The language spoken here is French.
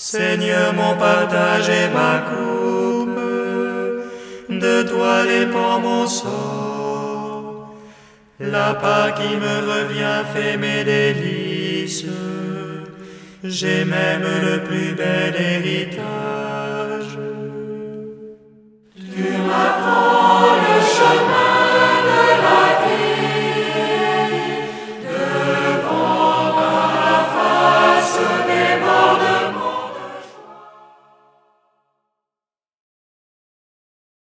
Seigneur, mon partage et ma coupe, de toi dépend mon sort. La part qui me revient fait mes délices, j'ai même le plus bel héritage.